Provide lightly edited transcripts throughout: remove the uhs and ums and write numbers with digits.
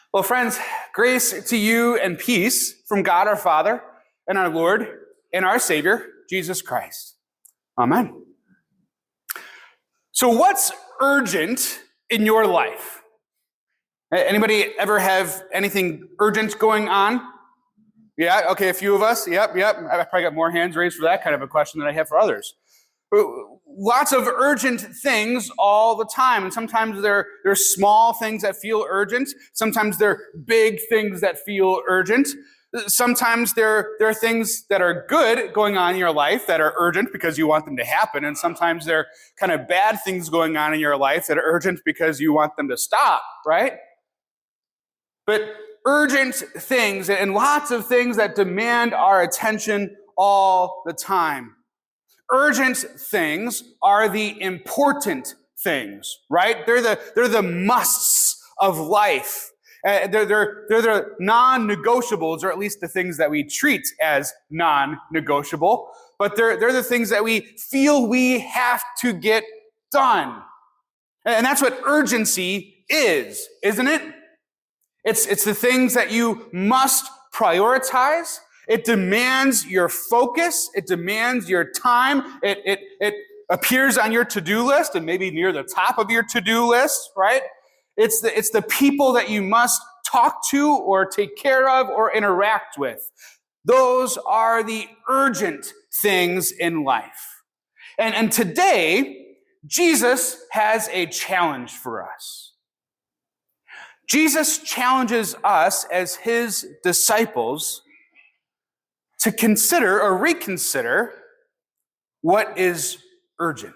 Well, friends, grace to you and peace from God our Father and our Lord and our Savior, Jesus Christ. Amen. So what's urgent in your life? Anybody ever have anything urgent going on? Yeah, okay, a few of us. Yep. I probably got more hands raised for that kind of a question than I have for others. Lots of urgent things all the time. And sometimes they're small things that feel urgent. Sometimes they're big things that feel urgent. Sometimes there are things that are good going on in your life that are urgent because you want them to happen. And sometimes they're kind of bad things going on in your life that are urgent because you want them to stop, right? But urgent things and lots of things that demand our attention all the time. Urgent things are the important things, right? They're the musts of life. They're the non-negotiables, or at least the things that we treat as non-negotiable. But they're the things that we feel we have to get done. And that's what urgency is, isn't it? It's the things that you must prioritize. It demands your focus. It demands your time. It appears on your to-do list and maybe near the top of your to-do list, right? It's the people that you must talk to or take care of or interact with. Those are the urgent things in life. And today, Jesus has a challenge for us. Jesus challenges us as his disciples to consider or reconsider what is urgent.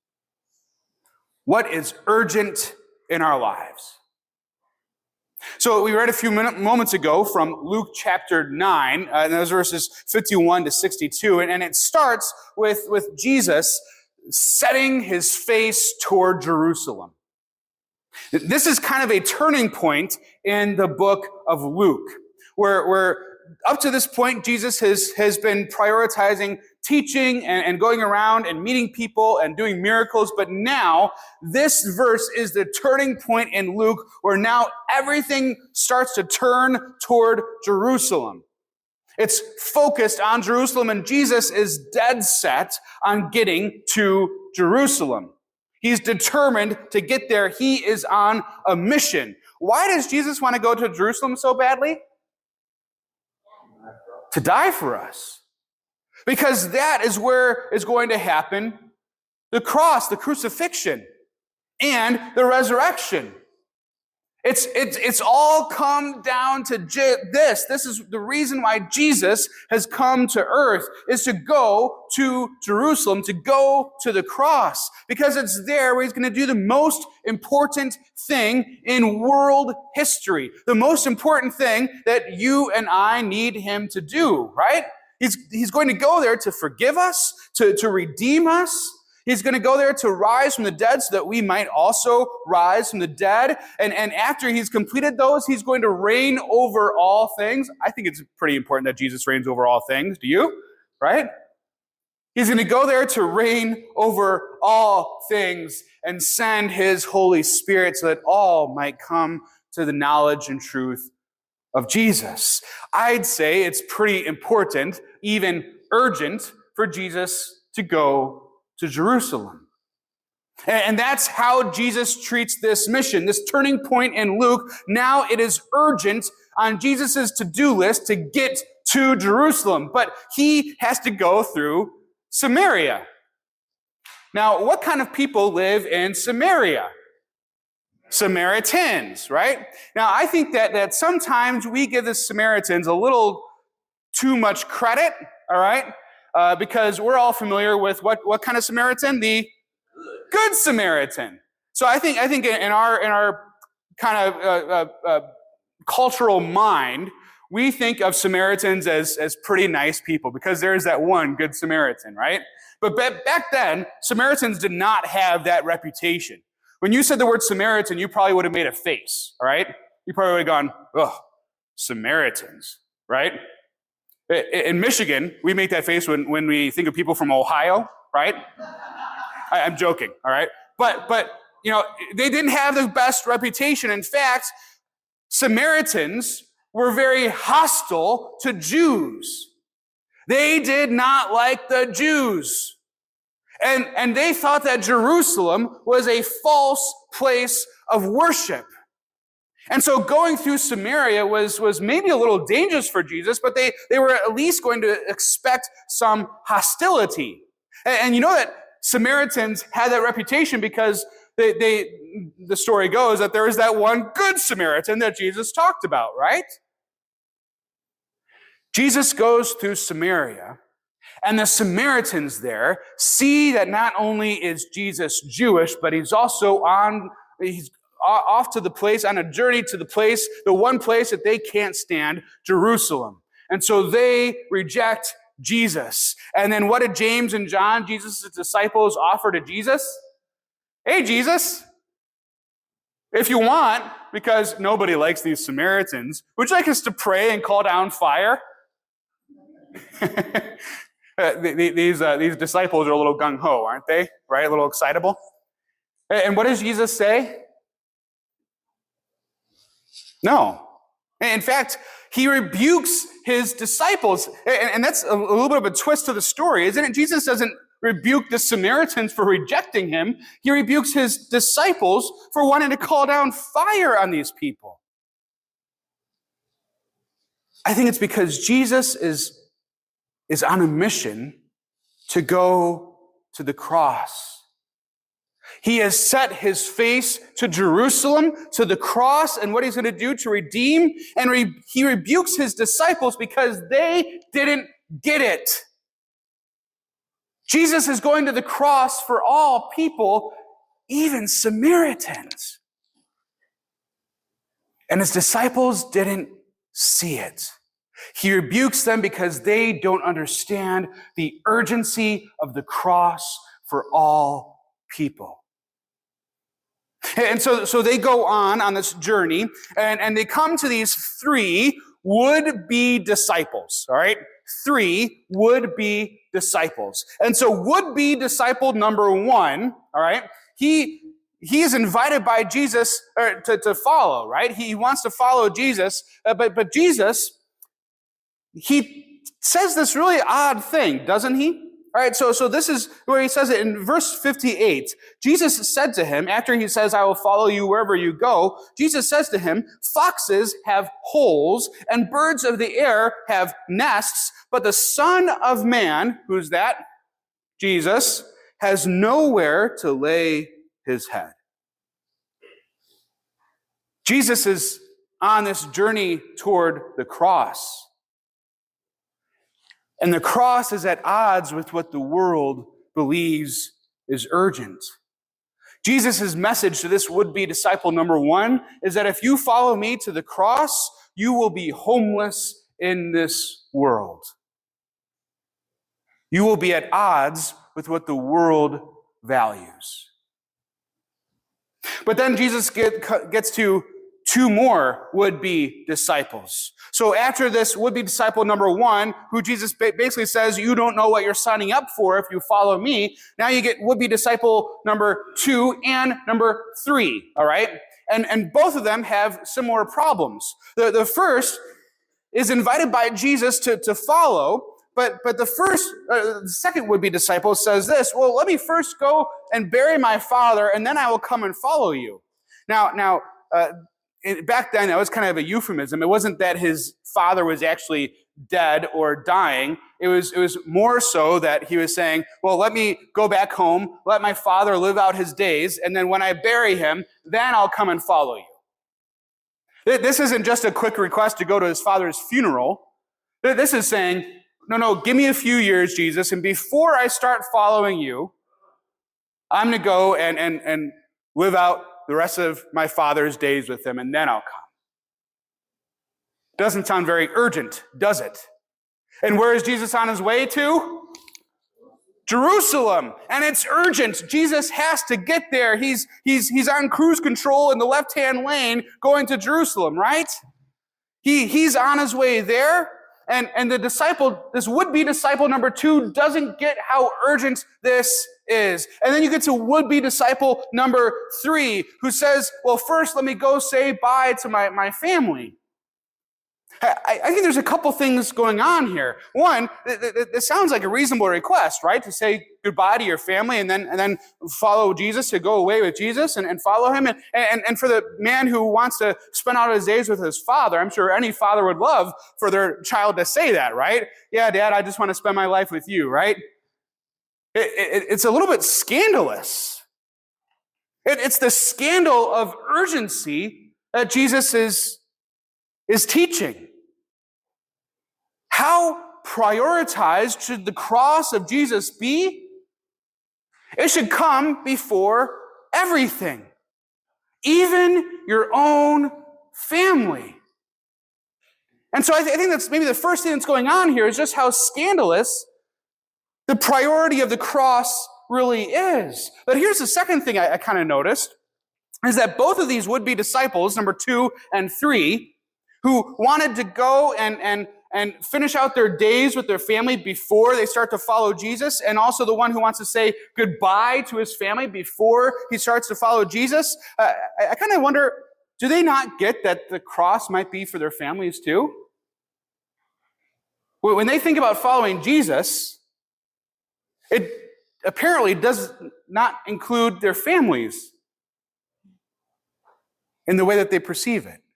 What is urgent in our lives? So we read a few moments ago from Luke chapter 9, and those verses 51 to 62, and it starts with Jesus setting his face toward Jerusalem. This is kind of a turning point in the book of Luke, where up to this point, Jesus has been prioritizing teaching and going around and meeting people and doing miracles. But now, this verse is the turning point in Luke where now everything starts to turn toward Jerusalem. It's focused on Jerusalem, and Jesus is dead set on getting to Jerusalem. He's determined to get there. He is on a mission. Why does Jesus want to go to Jerusalem so badly? To die for us. Because that is where is going to happen the cross, the crucifixion, and the resurrection. It's all come down to this. This is the reason why Jesus has come to earth, is to go to Jerusalem, to go to the cross, because it's there where he's going to do the most important thing in world history, the most important thing that you and I need him to do, right? He's going to go there to forgive us, to redeem us. He's going to go there to rise from the dead so that we might also rise from the dead. And after he's completed those, he's going to reign over all things. I think it's pretty important that Jesus reigns over all things. Do you? Right? He's going to go there to reign over all things and send his Holy Spirit so that all might come to the knowledge and truth of Jesus. I'd say it's pretty important, even urgent, for Jesus to go to Jerusalem. And that's how Jesus treats this mission, this turning point in Luke. Now it is urgent on Jesus' to-do list to get to Jerusalem, but he has to go through Samaria. Now, what kind of people live in Samaria? Samaritans, right? Now, I think that sometimes we give the Samaritans a little too much credit, all right? Because we're all familiar with what kind of Samaritan? The Good Samaritan. So I think in our kind of cultural mind, we think of Samaritans as pretty nice people because there's that one Good Samaritan, right? But back then, Samaritans did not have that reputation. When you said the word Samaritan, you probably would have made a face, all right? You probably would have gone, oh, Samaritans, right? In Michigan, we make that face when we think of people from Ohio, right? I'm joking, all right? But you know, they didn't have the best reputation. In fact, Samaritans were very hostile to Jews. They did not like the Jews. And they thought that Jerusalem was a false place of worship. And so going through Samaria was maybe a little dangerous for Jesus, but they were at least going to expect some hostility. And you know that Samaritans had that reputation because the story goes that there is that one good Samaritan that Jesus talked about, right? Jesus goes through Samaria, and the Samaritans there see that not only is Jesus Jewish, but he's also off to the place, on a journey to the one place that they can't stand, Jerusalem. And so they reject Jesus. And then what did James and John, Jesus' disciples, offer to Jesus? Hey, Jesus, if you want, because nobody likes these Samaritans, would you like us to pray and call down fire? These disciples are a little gung-ho, aren't they? Right? A little excitable. And what does Jesus say? No. In fact, he rebukes his disciples. And that's a little bit of a twist to the story, isn't it? Jesus doesn't rebuke the Samaritans for rejecting him. He rebukes his disciples for wanting to call down fire on these people. I think it's because Jesus is on a mission to go to the cross. He has set his face to Jerusalem, to the cross, and what he's going to do to redeem. And he rebukes his disciples because they didn't get it. Jesus is going to the cross for all people, even Samaritans. And his disciples didn't see it. He rebukes them because they don't understand the urgency of the cross for all people. And so they go on this journey, and they come to these 3 would-be disciples, all right? 3 would-be disciples. And so would-be disciple number 1, all right, he is invited by Jesus to follow, right? He wants to follow Jesus, but Jesus, he says this really odd thing, doesn't he? All right, so this is where he says it in verse 58. Jesus said to him, after he says, I will follow you wherever you go, Jesus says to him, foxes have holes and birds of the air have nests, but the Son of Man, who's that? Jesus, has nowhere to lay his head. Jesus is on this journey toward the cross. And the cross is at odds with what the world believes is urgent. Jesus' message to this would-be disciple number 1 is that if you follow me to the cross, you will be homeless in this world. You will be at odds with what the world values. But then Jesus gets to 2 more would-be disciples. So after this would-be disciple number 1, who Jesus basically says, you don't know what you're signing up for if you follow me, now you get would-be disciple number 2 and number 3, all right? And both of them have similar problems. The first is invited by Jesus to follow, but the second would-be disciple says this, well, let me first go and bury my father, and then I will come and follow you. Now, back then, that was kind of a euphemism. It wasn't that his father was actually dead or dying. It was more so that he was saying, well, let me go back home, let my father live out his days, and then when I bury him, then I'll come and follow you. This isn't just a quick request to go to his father's funeral. This is saying, no, give me a few years, Jesus, and before I start following you, I'm going to go and live out the rest of my father's days with him, and then I'll come. Doesn't sound very urgent, does it? And where is Jesus on his way to? Jerusalem. And it's urgent. Jesus has to get there. He's on cruise control in the left-hand lane going to Jerusalem, right? He's on his way there. And the disciple, this would-be disciple number 2, doesn't get how urgent this is. And then you get to would-be disciple number 3, who says, well, first, let me go say bye to my family. I think there's a couple things going on here. One, this sounds like a reasonable request, right? To say goodbye to your family and then follow Jesus, to go away with Jesus and follow him. And for the man who wants to spend all his days with his father, I'm sure any father would love for their child to say that, right? Yeah, Dad, I just want to spend my life with you, right? It's a little bit scandalous. It's the scandal of urgency that Jesus is teaching. How prioritized should the cross of Jesus be? It should come before everything, even your own family. And so I think that's maybe the first thing that's going on here is just how scandalous the priority of the cross really is. But here's the second thing I kind of noticed, is that both of these would-be disciples, number 2 and 3, who wanted to go and finish out their days with their family before they start to follow Jesus, and also the one who wants to say goodbye to his family before he starts to follow Jesus, I kind of wonder, do they not get that the cross might be for their families too? When they think about following Jesus, it apparently does not include their families in the way that they perceive it.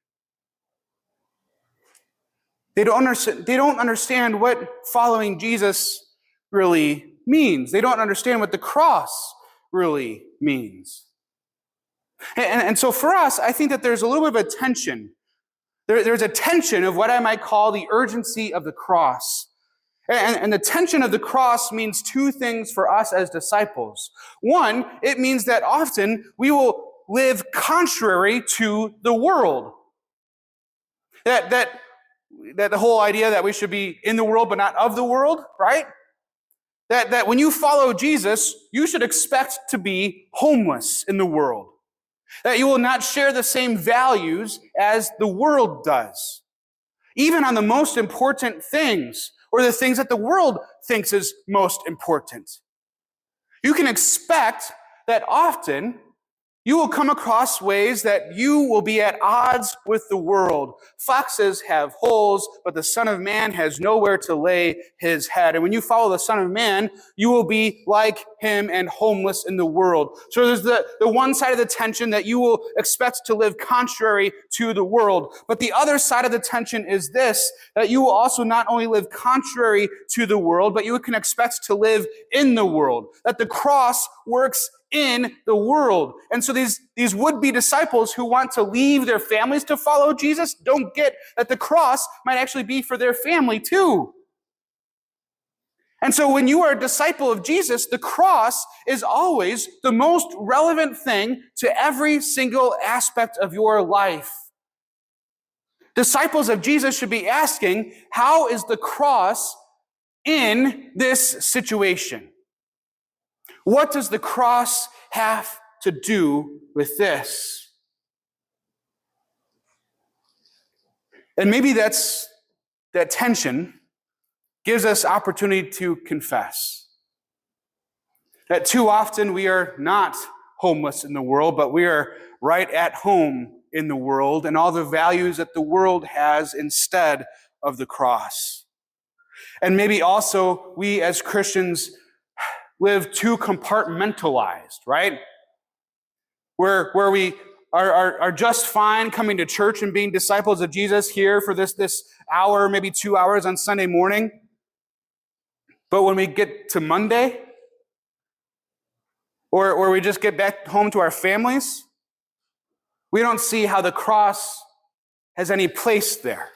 They don't understand what following Jesus really means. They don't understand what the cross really means. And so for us, I think that there's a little bit of a tension. There's a tension of what I might call the urgency of the cross. And the tension of the cross means two things for us as disciples. One, it means that often we will live contrary to the world. That the whole idea that we should be in the world but not of the world, right? That when you follow Jesus, you should expect to be homeless in the world. That you will not share the same values as the world does. Even on the most important things, or the things that the world thinks is most important. You can expect that often you will come across ways that you will be at odds with the world. Foxes have holes, but the Son of Man has nowhere to lay his head. And when you follow the Son of Man, you will be like him and homeless in the world. So there's the one side of the tension that you will expect to live contrary to the world. But the other side of the tension is this, that you will also not only live contrary to the world, but you can expect to live in the world. That the cross works in the world. And so these would-be disciples who want to leave their families to follow Jesus don't get that the cross might actually be for their family too. And so when you are a disciple of Jesus, the cross is always the most relevant thing to every single aspect of your life. Disciples of Jesus should be asking, how is the cross in this situation? What does the cross have to do with this? And maybe that tension gives us opportunity to confess. That too often we are not homeless in the world, but we are right at home in the world and all the values that the world has instead of the cross. And maybe also we as Christians live too compartmentalized, right? Where we are just fine coming to church and being disciples of Jesus here for this hour, maybe 2 hours on Sunday morning. But when we get to Monday, or we just get back home to our families, we don't see how the cross has any place there.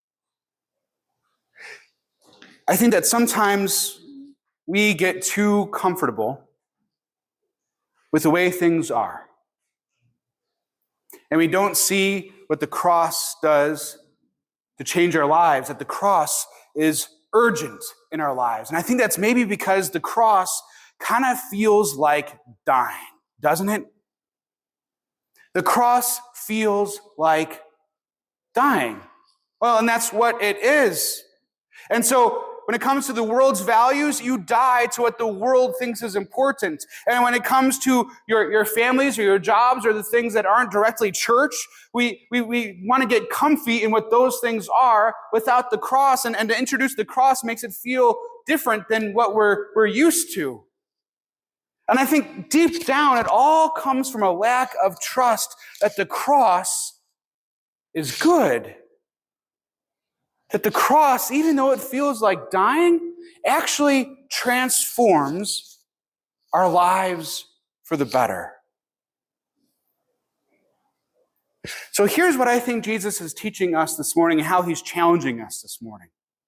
I think that sometimes we get too comfortable with the way things are. And we don't see what the cross does to change our lives, that the cross is urgent in our lives. And I think that's maybe because the cross kind of feels like dying, doesn't it? The cross feels like dying. Well, and that's what it is. And so when it comes to the world's values, you die to what the world thinks is important. And when it comes to your families or your jobs or the things that aren't directly church, we want to get comfy in what those things are without the cross. And to introduce the cross makes it feel different than what we're used to. And I think deep down, it all comes from a lack of trust that the cross is good. That the cross, even though it feels like dying, actually transforms our lives for the better. So here's what I think Jesus is teaching us this morning and how he's challenging us this morning.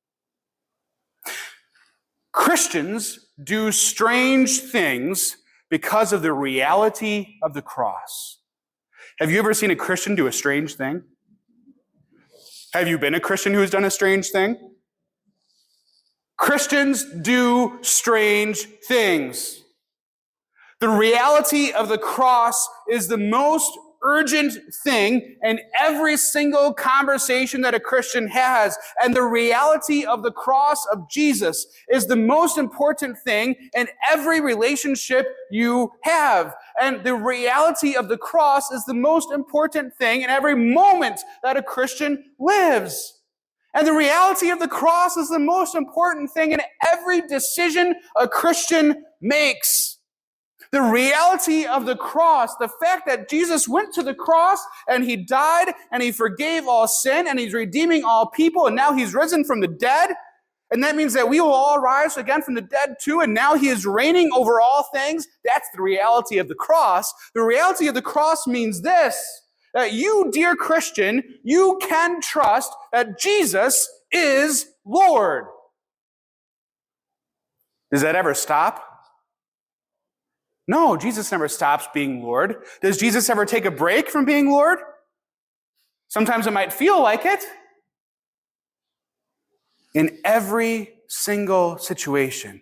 Christians do strange things because of the reality of the cross. Have you ever seen a Christian do a strange thing? Have you been a Christian who has done a strange thing? Christians do strange things. The reality of the cross is the most urgent thing in every single conversation that a Christian has. And the reality of the cross of Jesus is the most important thing in every relationship you have. And the reality of the cross is the most important thing in every moment that a Christian lives. And the reality of the cross is the most important thing in every decision a Christian makes. The reality of the cross, the fact that Jesus went to the cross and he died and he forgave all sin and he's redeeming all people and now he's risen from the dead. And that means that we will all rise again from the dead too. And now he is reigning over all things. That's the reality of the cross. The reality of the cross means this, that you, dear Christian, you can trust that Jesus is Lord. Does that ever stop? No, Jesus never stops being Lord. Does Jesus ever take a break from being Lord? Sometimes it might feel like it. In every single situation,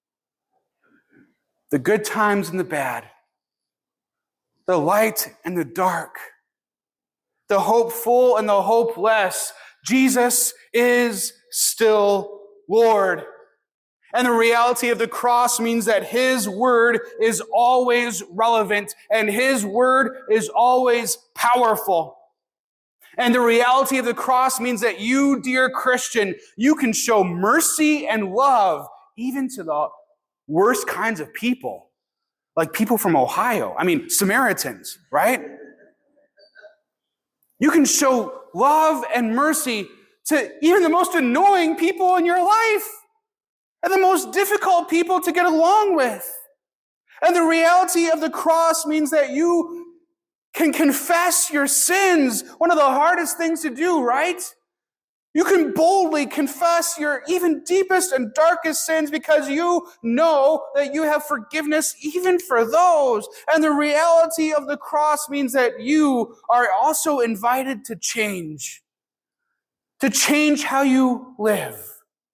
the good times and the bad, the light and the dark, the hopeful and the hopeless, Jesus is still Lord. And the reality of the cross means that his word is always relevant and his word is always powerful. And the reality of the cross means that you, dear Christian, you can show mercy and love even to the worst kinds of people, like people from Ohio. I mean, Samaritans, right? You can show love and mercy to even the most annoying people in your life. And the most difficult people to get along with. And the reality of the cross means that you can confess your sins. One of the hardest things to do, right? You can boldly confess your even deepest and darkest sins because you know that you have forgiveness even for those. And the reality of the cross means that you are also invited to change how you live.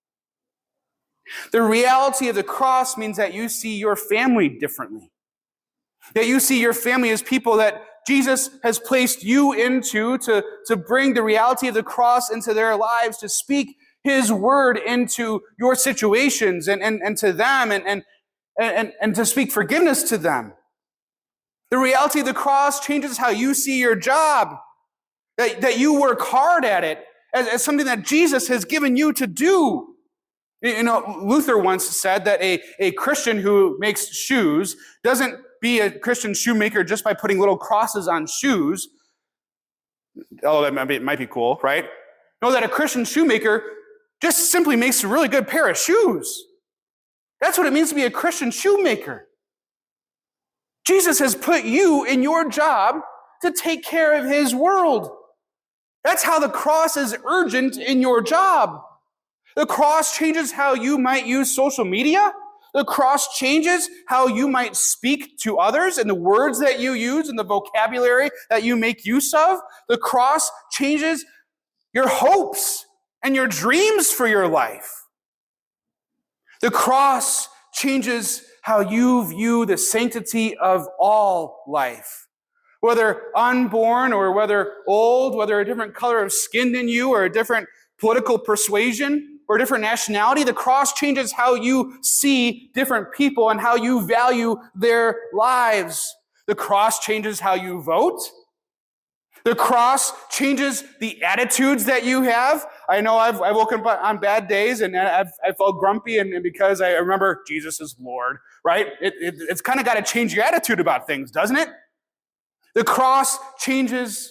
The reality of the cross means that you see your family differently. That you see your family as people that Jesus has placed you into to bring the reality of the cross into their lives, to speak his word into your situations and to them and to speak forgiveness to them. The reality of the cross changes how you see your job. That you work hard at it as something that Jesus has given you to do. You know, Luther once said that a Christian who makes shoes doesn't be a Christian shoemaker just by putting little crosses on shoes. Oh, that might be cool, right? No, that a Christian shoemaker just simply makes a really good pair of shoes. That's what it means to be a Christian shoemaker. Jesus has put you in your job to take care of his world. That's how the cross is urgent in your job. The cross changes how you might use social media. The cross changes how you might speak to others and the words that you use and the vocabulary that you make use of. The cross changes your hopes and your dreams for your life. The cross changes how you view the sanctity of all life. Whether unborn or whether old, whether a different color of skin than you or a different political persuasion. or a different nationality. The cross changes how you see different people and how you value their lives. The cross changes how you vote. The cross changes the attitudes that you have. I know I've woken up on bad days and I felt grumpy, and because I remember Jesus is Lord, right? It's kind of got to change your attitude about things, doesn't it? The cross changes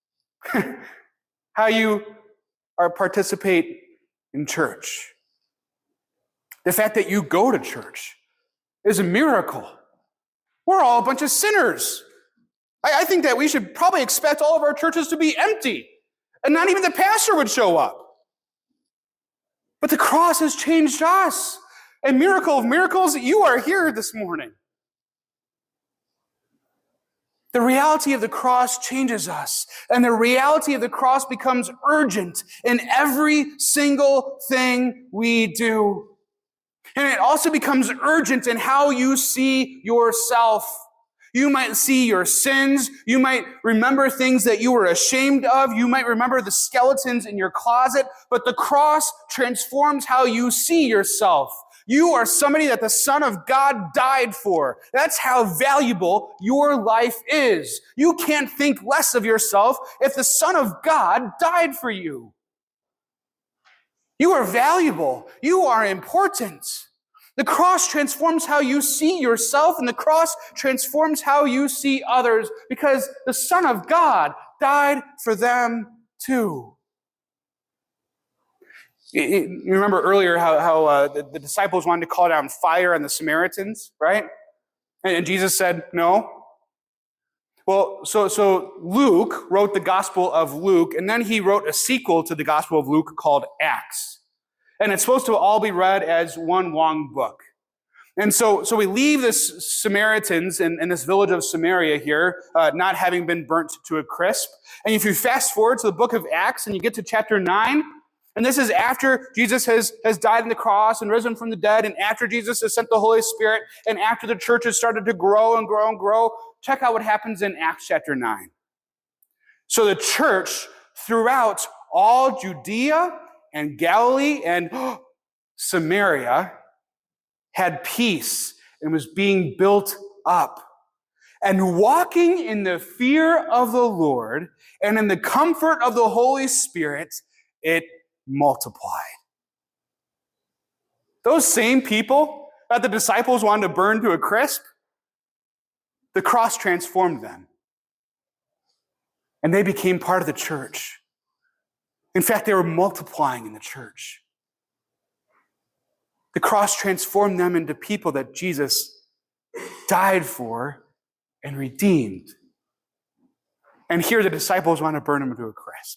how you participate in church. The fact that you go to church is a miracle. We're all a bunch of sinners. I think that we should probably expect all of our churches to be empty, and not even the pastor would show up. But the cross has changed us. A miracle of miracles, you are here this morning. The reality of the cross changes us, and the reality of the cross becomes urgent in every single thing we do. And it also becomes urgent in how you see yourself. You might see your sins. You might remember things that you were ashamed of. You might remember the skeletons in your closet, but the cross transforms how you see yourself. You are somebody that the Son of God died for. That's how valuable your life is. You can't think less of yourself if the Son of God died for you. You are valuable. You are important. The cross transforms how you see yourself, and the cross transforms how you see others, because the Son of God died for them too. You remember earlier how the disciples wanted to call down fire on the Samaritans, right? And Jesus said, no. Well, so Luke wrote the Gospel of Luke, and then he wrote a sequel to the Gospel of Luke called Acts. And it's supposed to all be read as one long book. And so we leave this Samaritans in this village of Samaria here, not having been burnt to a crisp. And if you fast forward to the book of Acts and you get to chapter 9, and this is after Jesus has died on the cross and risen from the dead, and after Jesus has sent the Holy Spirit, and after the church has started to grow and grow and grow, check out what happens in Acts chapter 9. So the church throughout all Judea and Galilee and Samaria had peace and was being built up. And walking in the fear of the Lord and in the comfort of the Holy Spirit, it multiplied. Those same people that the disciples wanted to burn to a crisp, the cross transformed them. And they became part of the church. In fact, they were multiplying in the church. The cross transformed them into people that Jesus died for and redeemed. And here the disciples want to burn them to a crisp.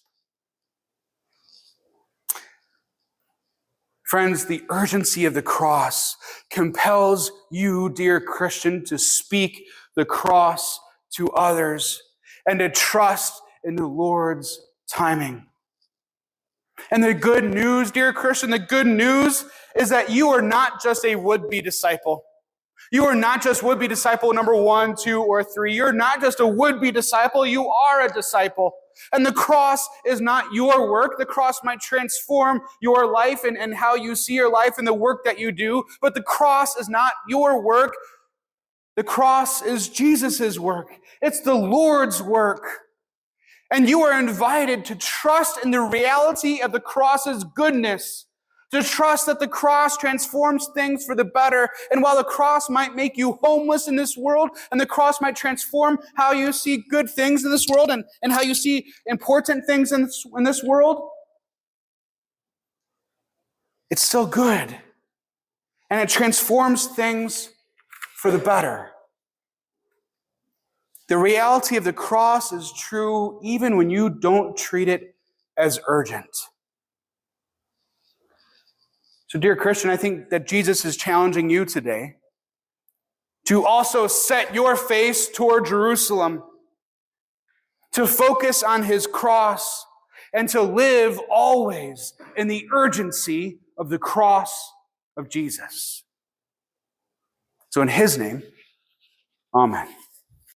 Friends, the urgency of the cross compels you, dear Christian, to speak the cross to others and to trust in the Lord's timing. And the good news, dear Christian, the good news is that you are not just a would-be disciple. You are not just would-be disciple number 1, 2, or 3. You're not just a would-be disciple. You are a disciple. And the cross is not your work. The cross might transform your life and how you see your life and the work that you do. But the cross is not your work. The cross is Jesus' work. It's the Lord's work. And you are invited to trust in the reality of the cross's goodness, to trust that the cross transforms things for the better. And while the cross might make you homeless in this world, and the cross might transform how you see good things in this world and how you see important things in this world, it's still good. And it transforms things for the better. The reality of the cross is true even when you don't treat it as urgent. So, dear Christian, I think that Jesus is challenging you today to also set your face toward Jerusalem, to focus on his cross, and to live always in the urgency of the cross of Jesus. So in his name, amen.